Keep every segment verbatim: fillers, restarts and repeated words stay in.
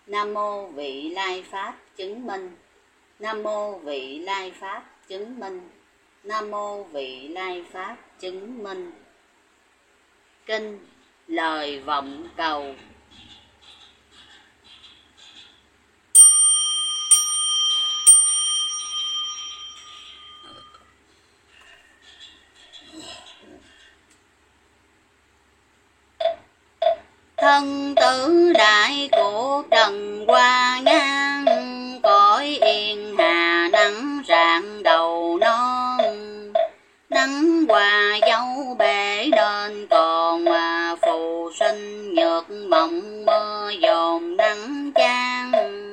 Nam mô Vị Lai Pháp chứng minh. Nam mô Vị Lai Pháp chứng minh. Nam mô Vị Lai Pháp chứng minh. Kinh Lời Vọng Cầu. Thân tử đại của trần hoa ngang, cõi yên hà nắng rạng đầu non. Nắng hòa dấu bể nên còn mà phù sinh nhược mộng mơ dồn nắng chang.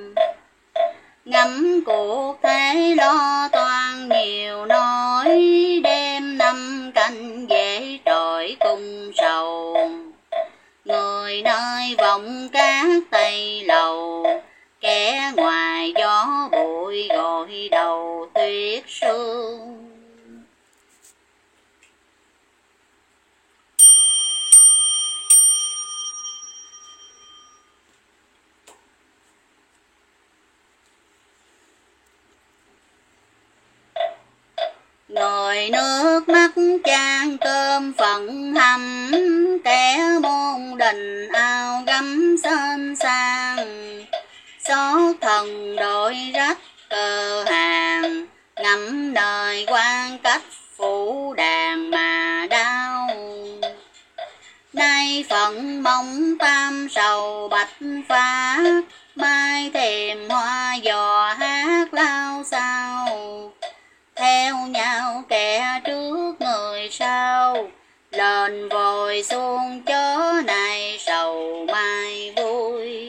Ngắm cuộc thế lo toan nhiều nói, đêm năm canh dễ trội cung sầu. Người nơi vọng cát tây lầu, kẻ ngoài gió bụi gội đầu tuyết sương. Người nước mắt chan cơm phận hầm, kẻ môn đình ao gấm sên sang. Xót thần đội rách cờ hàng, ngắm đời quan cách phủ đàn mà đau. Nay phận mong tam sầu bạch phát, mai thèm hoa giò hát lao sao. Theo nhau kẻ trước người sau, lên vội xuống chớ này sầu mai vui.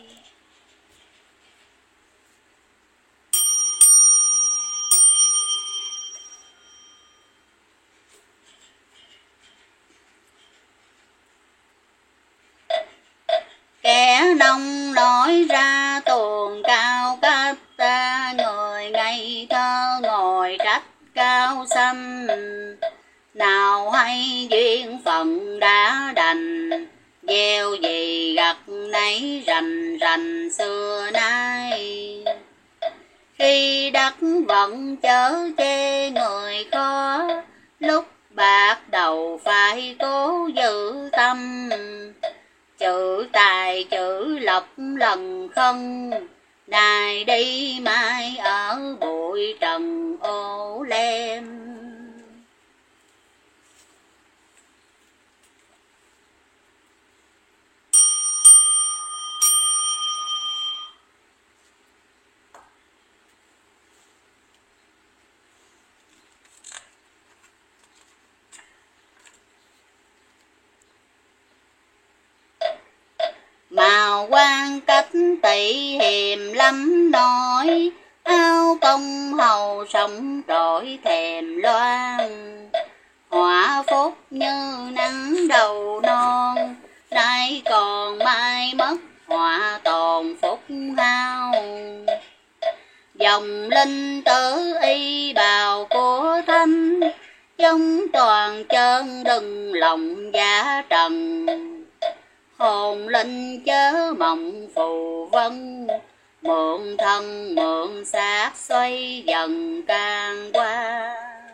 Kẻ nông nói ra tuồng cao cách ta, người ngây thơ ngồi trách cao xăm. Nào hay duyên phận đã đành, gieo gì gặt nấy rành rành xưa nay. Khi đất vận chớ chê người khó, lúc bạc đầu phải cố giữ tâm. Chữ tài chữ lộc lần khân, nay đi mai ở bụi trần ô lem. Màu quan cách tỷ hiềm lắm nói, áo công hầu sống trỗi thèm loan. Họa phúc như nắng đầu non, nay còn mai mất họa tồn phúc hao. Dòng linh tử y bào của thánh, giống toàn chân đừng lòng giả trần. Hồn linh chớ mộng phù vân, mượn thân mượn xác xoay dần can qua.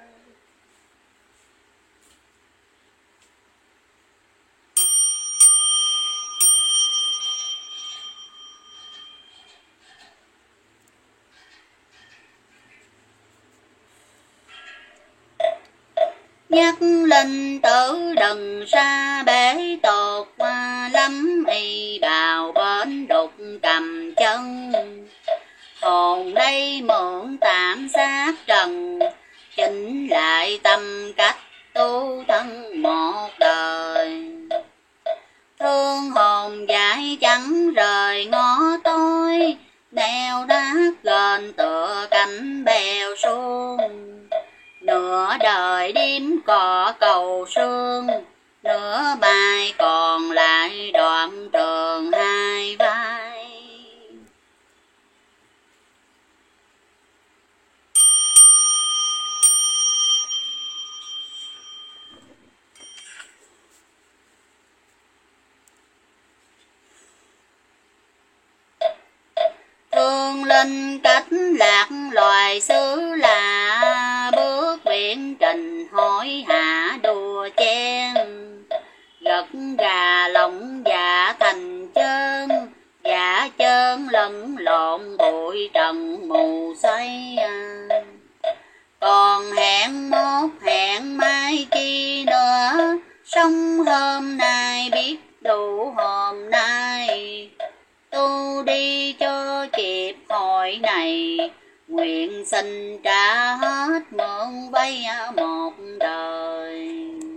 Nhắc linh tử đừng xa bể tột, lắm y bào bến đục cầm chân. Hồn đây mượn tạm xác trần, chỉnh lại tâm cách tu thân một đời. Thương hồn dại chẳng rời ngõ tối, neo đát gần tựa cánh bèo suông. Nửa đời đêm cỏ cầu sương, nửa bài còn lại đoạn trường hai vai. Sinh cách lạc loài xứ lạ, bước biển trình hỏi hạ đùa chen. Gật gà lòng dạ thành chơn, dạ chơn lẫn lộn bụi trần mù xoay. Còn hẹn mốt hẹn mai chi nữa, sống hôm nay biết đủ hôm nay. Tu đi cho kịp hội này, nguyện xin trả hết mượn vay một đời.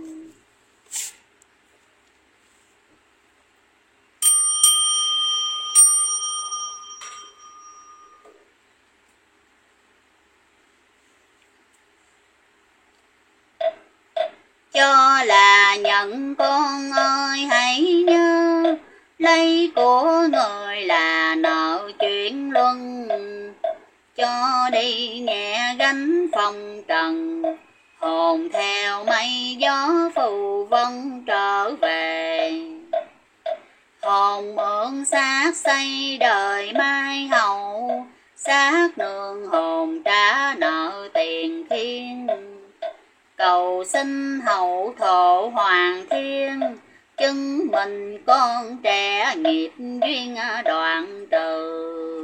Cho là nhận con ơi hãy nhớ, lấy của người là nợ chuyện luân. Cho đi nhẹ gánh phong trần, hồn theo mây gió phù vân trở về. Hồn mượn xác xây đời mai hậu, xác nương hồn trả nợ tiền thiên. Cầu xin hậu thổ hoàng thiên, chứng minh con trẻ nghiệp duyên đoạn trừ.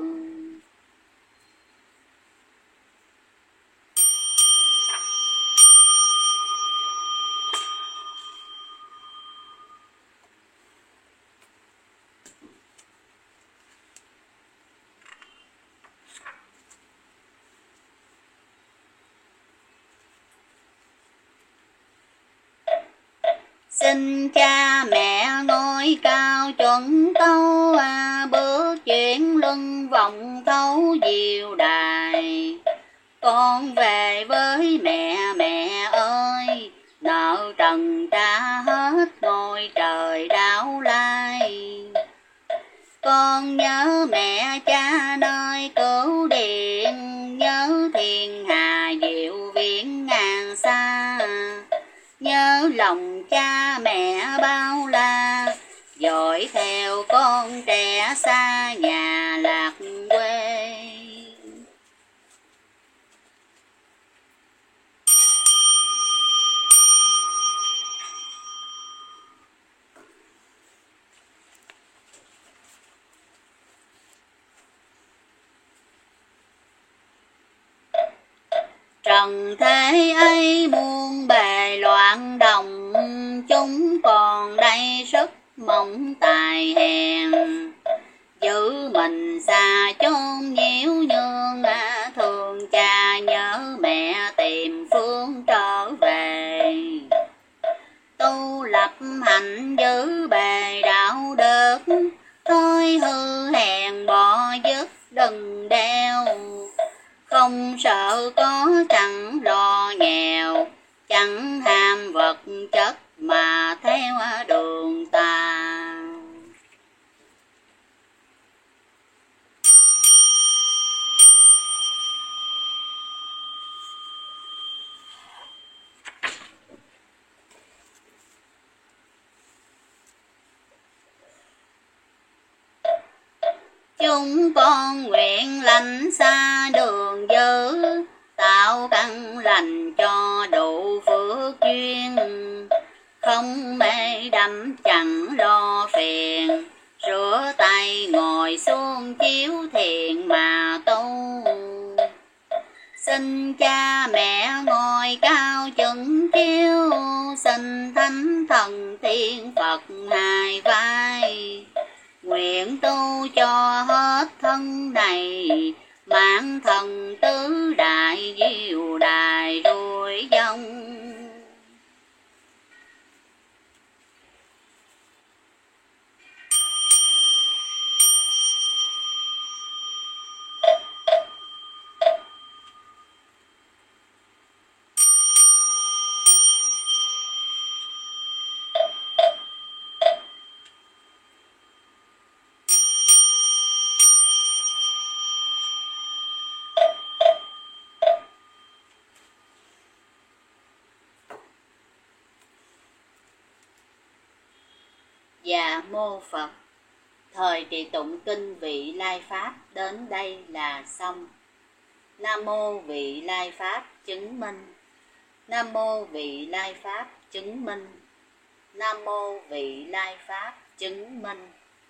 Xin cha mẹ ngôi cao chuẩn tấu, à, bước chuyển luân vòng thấu diệu đài. Con về với mẹ mẹ ơi, nợ trần trả hết ngôi trời đáo lai. Con nhớ mẹ cha nơi cửu điện, nhớ thiên hà diệu viễn ngàn xa. Nhớ lòng cha mẹ bao la, dõi theo con trẻ xa nhà lạc quê. Trần thế ấy muôn bề loạn đồng, chúng còn đây sức mong tài hèn. Giữ mình xa chốn nhiễu nhương, thương cha nhớ mẹ tìm phương trở về. Tu lập hạnh giữ bề đạo đức, thôi hư hèn bỏ dứt đừng đeo. Không sợ có chẳng lo nghèo, chẳng ham vật chất mà theo đường ta. Chúng con nguyện lánh xa đường dữ, tạo căn lành cho đủ phước duyên. Không mê đắm chẳng lo phiền, rửa tay ngồi xuống chiếu thiền mà tu. Xin cha mẹ ngồi cao chứng chiếu, xin thánh thần tiên Phật hai vai. Nguyện tu cho hết thân này, mãn thần tứ đại diệu đài đuổi dòng. Dạ mô Phật. Thời trì tụng kinh Vị Lai Pháp đến đây là xong. Nam mô Vị Lai Pháp chứng minh. Nam mô Vị Lai Pháp chứng minh. Nam mô Vị Lai Pháp chứng minh.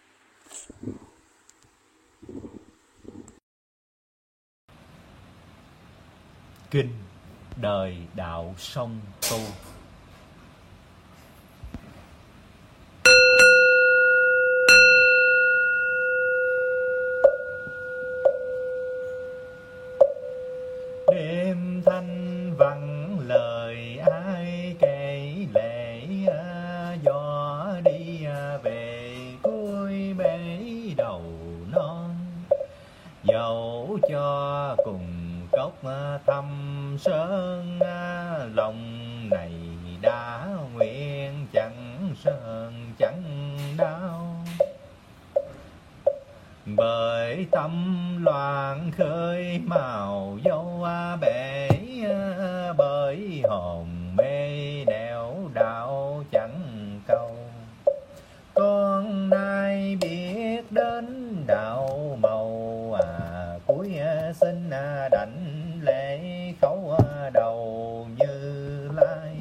Kinh Đời Đạo Song Tu. Đêm thanh vắng lời ai kể lệ, gió đi về cuối bể đầu non. Dẫu cho cùng cốc thăm sơn, lòng này đã nguyện chẳng sơn chẳng đau. Bởi tâm loạn khơi màu dâu bể, bởi hồn mê nẻo đạo chẳng câu. Con nay biết đến đạo màu, à cuối xin đảnh lễ khấu đầu Như Lai.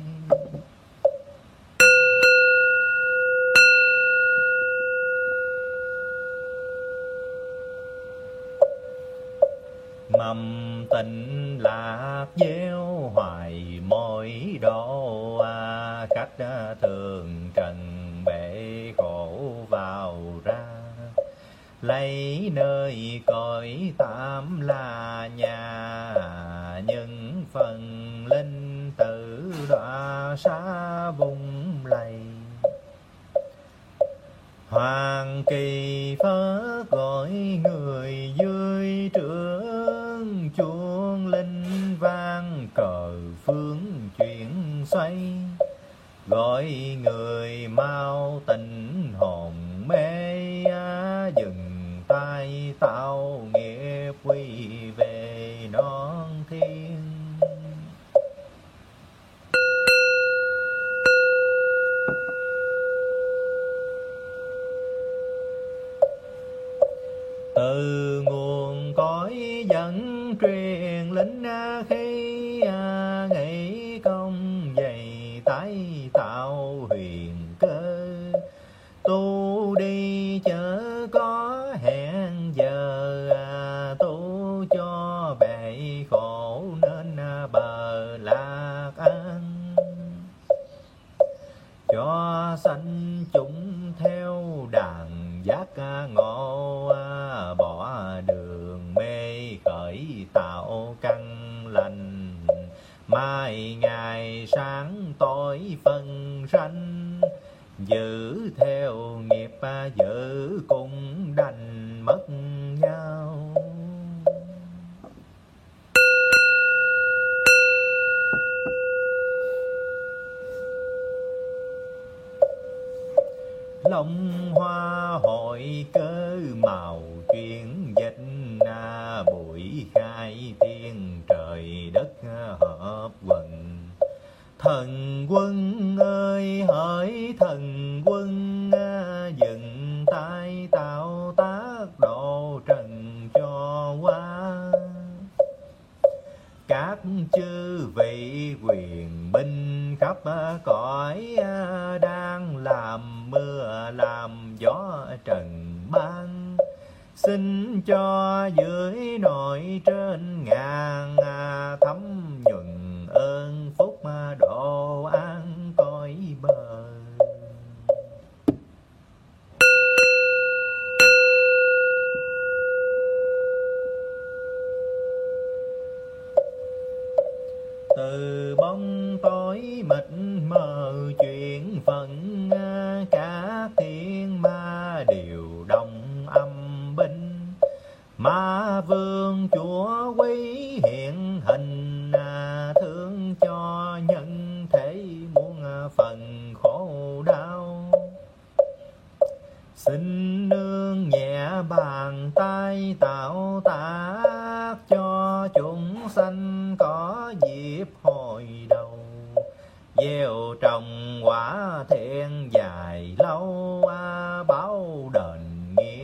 Mầm tình lạc gieo hoài mỗi độ, à khách thường trần bể khổ vào ra. Lấy nơi cõi tạm là nhà, những phần linh tử đọa xa vùng lầy. Hoàng kỳ phớt gọi người dưới trướng, chuông linh vang cờ phương chuyển xoay. Gọi người mau tỉnh hồn mê, dừng tay tạo nghiệp quy về non thiên. Từ nguồn cõi dẫn truyền lính, khi nghĩ công dày tái tạo huyền cơ. Tu đi chớ có hẹn giờ, tu cho bể khổ nên bờ lạc an. Cho sanh chúng theo đàn giác ngộ, bỏ đường mê khởi tạo căn lành. Mai ngày sáng tối phân ranh, giữ theo nghiệp giữ cũng đành mất nhau. Long hoa hội cơ màu chuyển dịch, bụi khai tiên trời đất hợp quần. Thần quân ơi hỡi thần quân, dừng tay tạo tác độ trần cho qua. Các chư vị quyền binh khắp cõi, đang làm mưa làm gió trần ban. Xin cho dưới nội trên ngàn, thấm nhuần ơn phúc độ an cõi bờ. Từ bóng tối mịt mờ chuyển phận, cả thiên ma đều đồng âm binh. Ma vương chúa quý hiện hình, thương cho nhân thể muôn phần khổ đau. Xin nương nhẹ bàn tay tạo tác, cho chúng sanh có dịp hồi đầu. Gieo trồng quả thiện dài lâu, báo đền nghĩa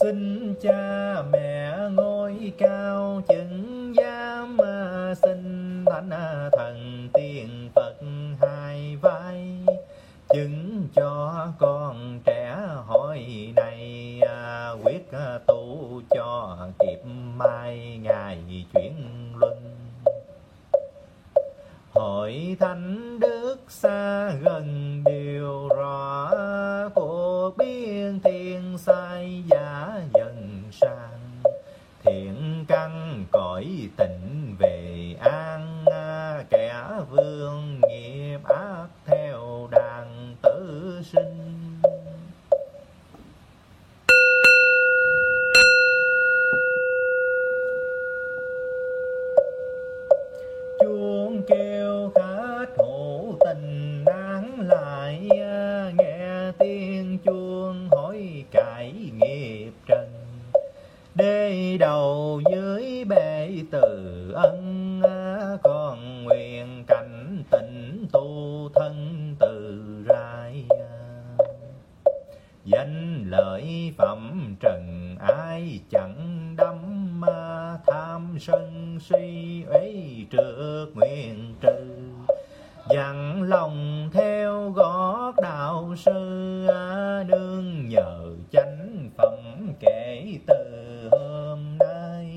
xin cha mẹ ngôi cao chứng giám, xin thánh thần tiên Phật hai vai, chứng cho con trẻ hỏi này, quyết tu cho kịp mai ngày chuyển luân. Hội thánh đức xa gần điều rõ, cuộc biên thiên sai giả dần sang, thiện căn cõi tịnh về an, kẻ vương nghiệp ác theo đàn tử sinh. Chuông kêu khát hữu tình nán lại, nghe tiếng chuông hỏi cải nghiệp trần. Đê đầu dưới bể từ ân, con nguyện cảnh tỉnh tu thân từ rai. Danh lợi phẩm trần ai chẳng đắm, tham sân si ấy trước nguyện trừ. Dặn lòng theo gót đạo sư, nương nhờ chánh phẩm kể từ hôm nay.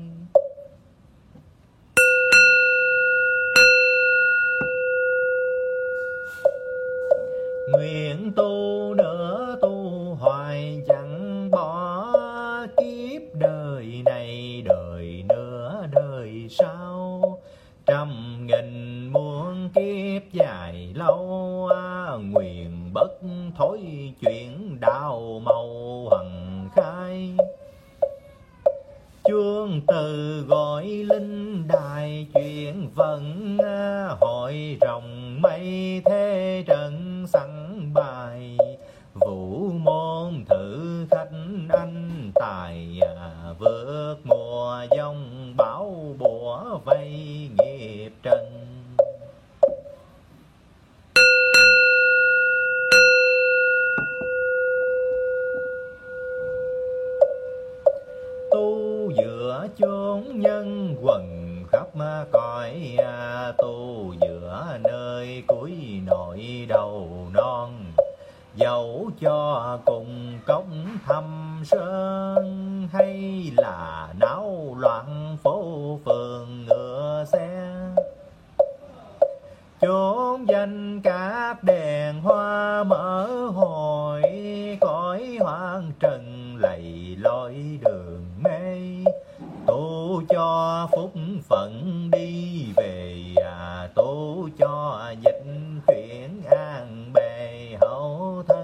Nguyện tu nữa tu hoài chẳng bỏ, kiếp đời này đời nữa đời sau. Trăm nghìn muôn kiếp dài lâu, nguyện bất thối chuyển đạo màu hằng khai. Chuông từ gọi linh đài chuyện vận, hội rồng mây thế trận sẵn bài. Vũ môn thử khách anh tài, vượt mùa giông bão bủa vây nghiệp trần. Tu giữa chốn nhân quần khắp cõi, tu giữa nơi cuối nội đầu non. Dẫu cho cùng cống thăm sơn, hay là náo loạn phố phường ngựa xe. Chốn danh các đèn hoa mở hồi, cõi hoang trần lầy loi đường mê. Tu cho phúc phận đi về, tu cho dịch chuyển an bề hậu thân.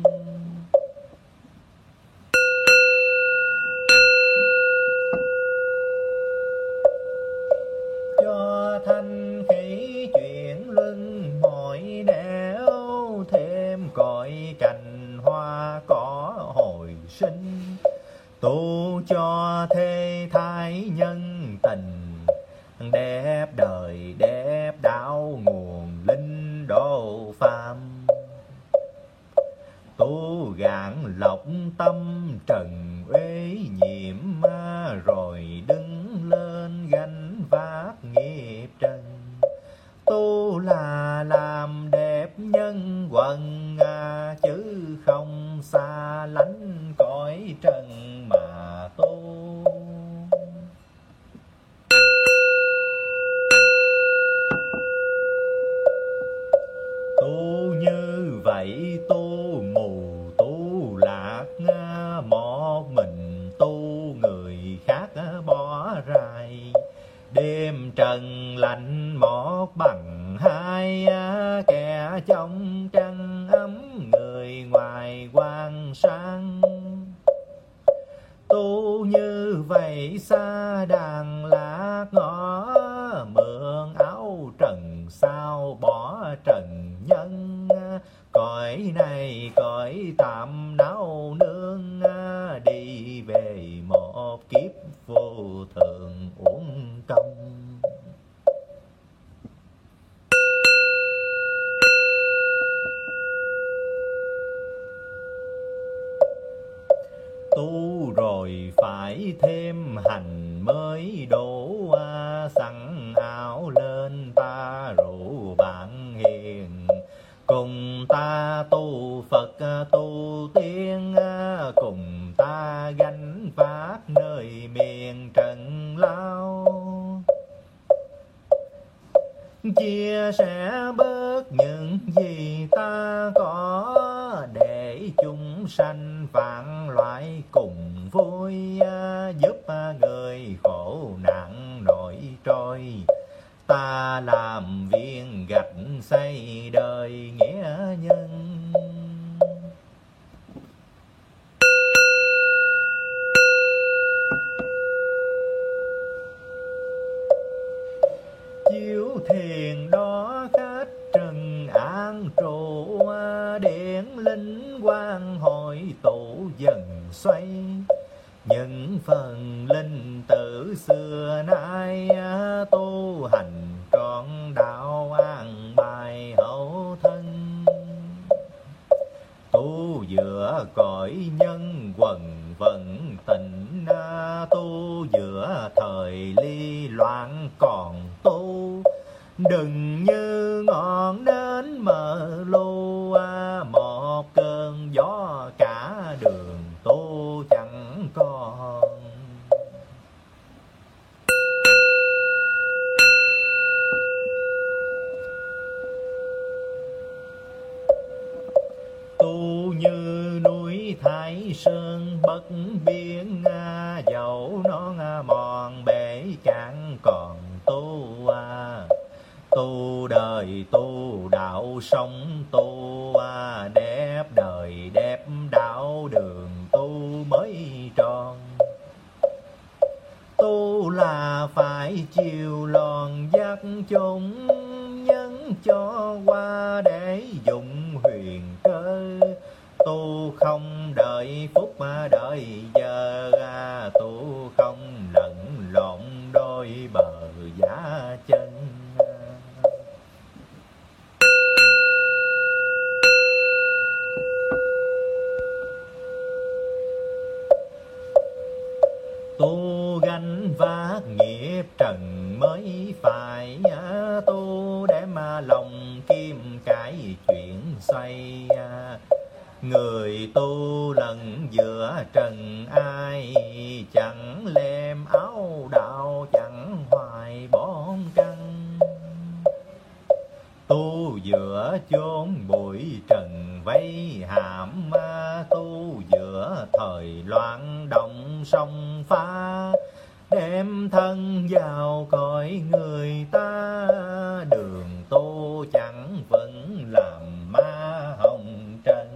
Cho thanh khí chuyển luân mọi nẻo, thêm cội cành hoa cỏ hồi sinh. Tu cho thê thai nhân tình, đẹp đời đẹp đạo nguồn linh độ phàm. Tu gạn lọc tâm trần uế nhiễm, rồi đứng lên gánh vác nghiệp trần. Tu là làm đẹp nhân quần, chứ không xa lánh cõi trần mà tu. Tu như vậy tu mù tu lạc, một mình tu người khác bỏ rài. Đêm trần lạnh một bằng hai, kẻ trong trăng ấm người ngoài quan sang. Tu như vậy xa đàn lạc ngõ, mượn áo trần sao bỏ trần nhân. Cõi này cõi tạm náo nương, đi về một kiếp vô thường uổng công. Tu thêm hành mới đổ, sẵn áo lên ta rủ bạn hiền. Cùng ta tu Phật tu tiên, cùng ta gánh vác nơi miền trần lao. Chia sẻ bớt những gì ta có, để chúng sanh vạn loại cùng vui, giúp người khổ nạn nổi trôi. Ta làm viên gạch xây đời nghĩa nhân. Chiếu thiền đó khách trần an trụ, điển linh quang hội tụ dần xoay. Những phần linh tử xưa nay, tu hành trọn đạo an bài hậu thân. Tu giữa cõi nhân quần vận tình, tu giữa thời ly loạn còn tu. Đừng như ngọn nến mờ lu, một cơn gió cả đường tu chẳng còn. Tu như núi Thái Sơn bất biến, dẫu non mòn bể cạn còn tu. Tu đời tu đạo sống tu, đẹp đời đẹp đạo đường tu mới tròn. Tu là phải chiều lòn dắt chúng nhân cho qua, để dụng huyền cơ. Tu không đợi phút mà đợi giờ, tu không lẫn lộn đôi bờ giá chân. Tu gánh vác nghiệp trần mới phải, tu để mà lòng kim cải chuyện xoay. Người tu lần giữa trần ai, chẳng lem áo đạo chẳng hoài bón căn. Tu giữa chốn bụi trần vây hãm, tu giữa thời loạn động sông pha. Đem thân vào cõi người ta, đường tu chẳng vẫn làm ma hồng trần.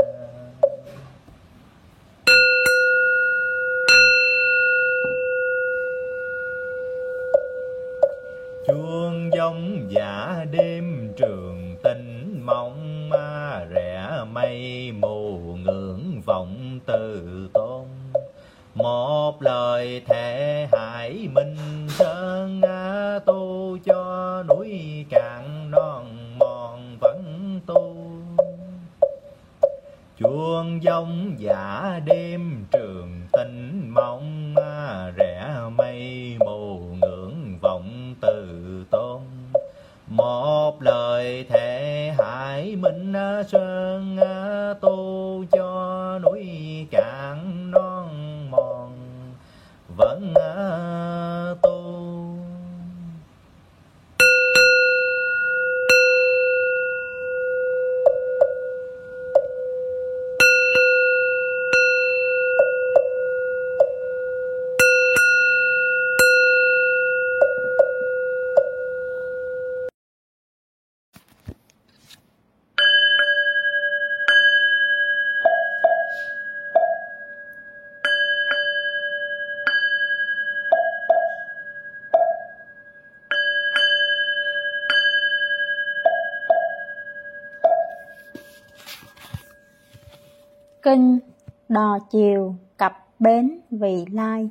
Chuông giống giả đêm trường tình mộng, rẽ mây mù ngưỡng vọng từ tôn. Một lời thệ hải minh sơn, tu cho núi cạn non mòn vẫn tu. Chuông giống giả đêm trường tình mộng, rẽ mây mù ngưỡng vọng từ tôn. Một lời thệ hải minh sơn, tu cho núi cạn non mòn vẫn tu. Kinh Đò Chiều cập bến Vị Lai.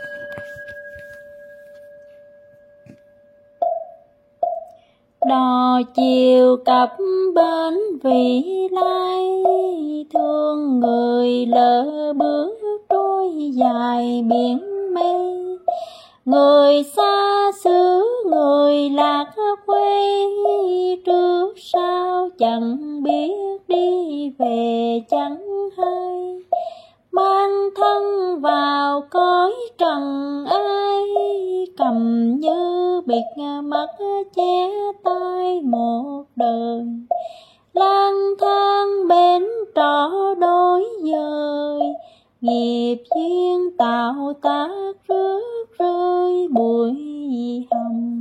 Đò đò chiều cập bến Vị Lai, thương người lỡ bước trôi dài biển mây. Người xa xứ người lạc quê, trước sau chẳng biết đi về chẳng hay. Mang thân vào cõi trần ai, cầm như bịt mắt che tai một đời. Lang thang bên trọ đôi dời, nghiệp duyên tạo tác rước rơi bụi hồng.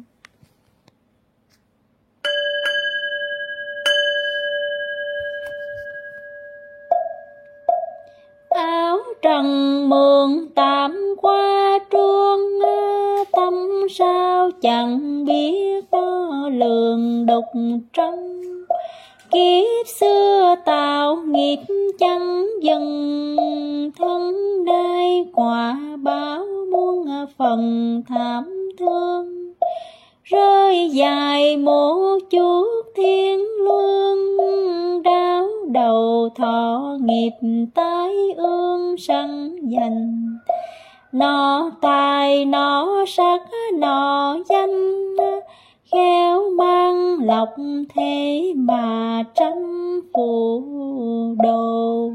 Áo trần mượn tạm qua truông, tâm sao chẳng biết đo lường đục trong. Kiếp xưa tạo nghiệp chẳng dần, thân đai quả báo muôn phần thảm thương. Rơi dài một chút thiên luân, đau đầu thọ nghiệp tái ương sanh dành. Nó tài nó sắc nó danh, khéo mang lọc thế mà tranh phụ đồ.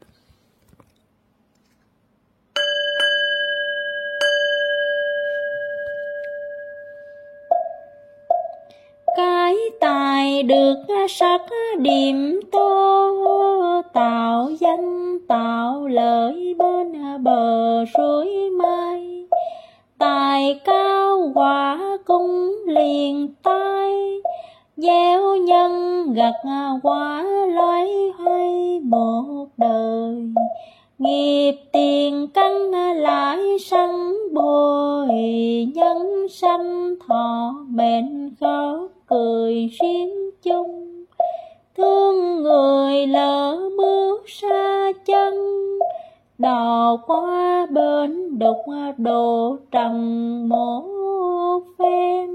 Cái tài được sắc điểm tô, tạo danh tạo lợi bên bờ suối mai. Tài cao quả cung liền tai, gieo nhân gặt quả loay hoay một đời. Nghiệp tiền căn lại sanh bồi, nhân sanh thọ mệnh khóc cười riêng chung. Thương người lỡ bước xa chân, đò qua bên đục độ trần một phen.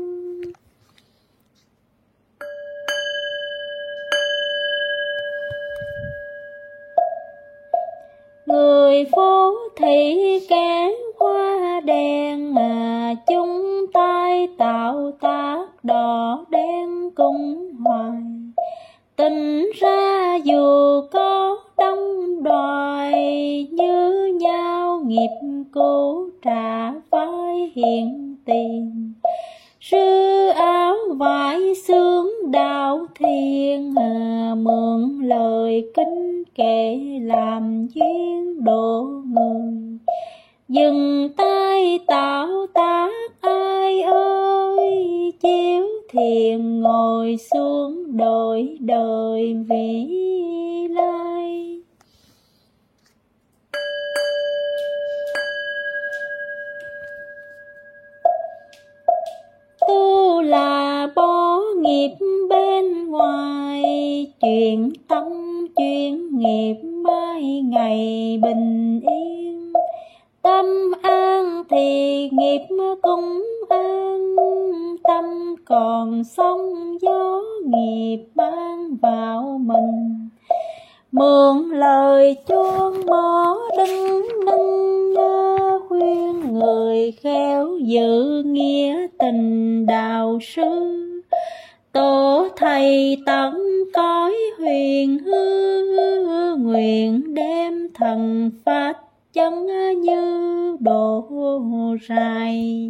Người phố thị kẻ hoa đen, mà chung tay tạo tác đỏ đen cùng hoài. Tình ra dù có đông đoài, như nhau nghiệp cũ trả vai hiện tiền. Sư áo vải xương đạo thiền, mượn lời kinh kệ làm duyên độ người. Dừng tay tạo tác ai ơi, chiếu thiền ngồi xuống đổi đời vĩ lai. Tu là bỏ nghiệp bên ngoài, chuyện tâm chuyện nghiệp mai ngày bình yên. Tâm an thì nghiệp cũng an, tâm còn sóng gió nghiệp ban vào mình. Mượn lời chuông mõ đinh ninh, khuyên người khéo giữ nghĩa tình đạo sư. Tổ thầy tận cõi huyền hư, nguyện đem thần pháp chân như độ rài.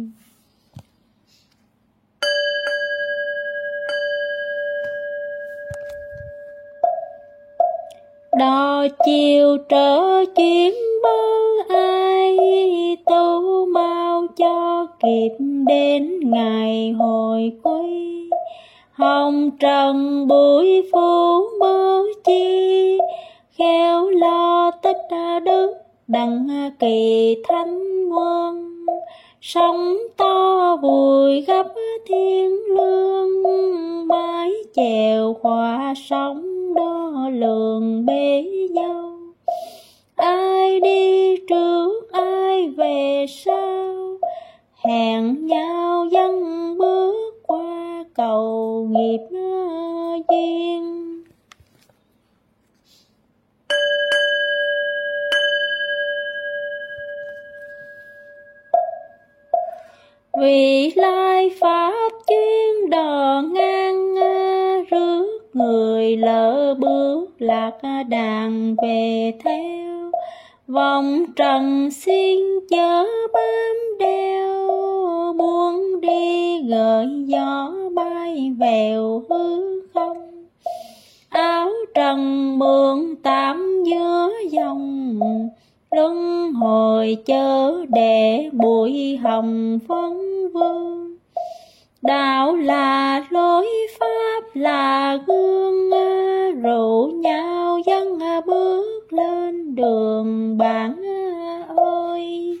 Đò chiều trở chuyến bơ ai, tu mau cho kịp đến ngày hồi quy. Hồng trần bụi phủ mơ chi, khéo lo tích đức đặng kỳ thánh ngoan. Sóng to vùi gấp thiên lương, mái chèo khóa sóng đo lường bể dâu. Ai đi trước ai về sau, hẹn nhau dâng bước qua cầu nghiệp duyên. Vì lai pháp chuyên đò ngang, rước người lỡ bước lạc đàn về theo. Vòng trần xin chớ bám đeo, buông đi gợi gió bay vèo hư không. Áo trần mượn tạm giữa dòng, luân hồi chớ để bụi hồng vấn vương. Đạo là lối pháp là gương, rủ nhau dân bước lên đường bạn ơi.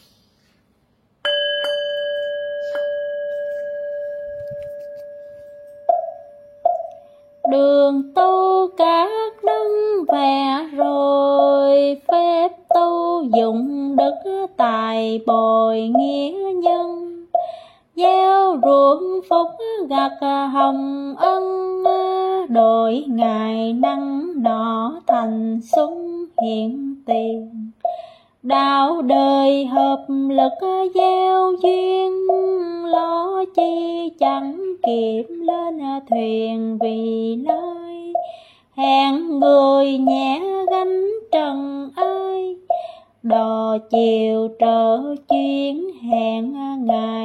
Đường tu các đấng vẽ rồi, phép tu dụng đức tài bồi nghĩa nhân. Gieo ruộng phúc gặt hồng ân, đổi ngày nắng đỏ thành xuân hiện tiền. Đạo đời hợp lực gieo duyên, lo chi chẳng kịp lên thuyền vì lai. Hẹn người nhẹ gánh trần ơi, đò chiều trở chuyến hẹn ngày